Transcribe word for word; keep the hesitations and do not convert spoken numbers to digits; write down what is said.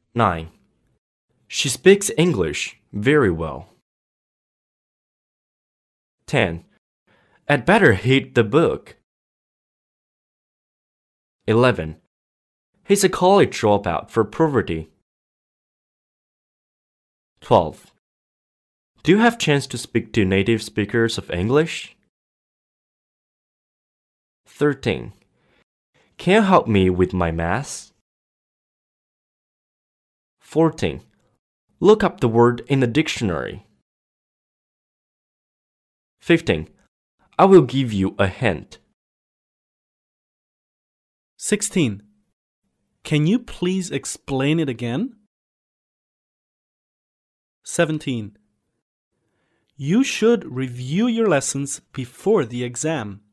nine. She speaks English very well. ten. I'd better hit the book. eleven. He's a college dropout for poverty. twelve. Do you have chance to speak to native speakers of English? thirteen. Can you help me with my math? fourteen. Look up the word in the dictionary. fifteen. I will give you a hint. sixteen. Can you please explain it again? seventeen. You should review your lessons before the exam.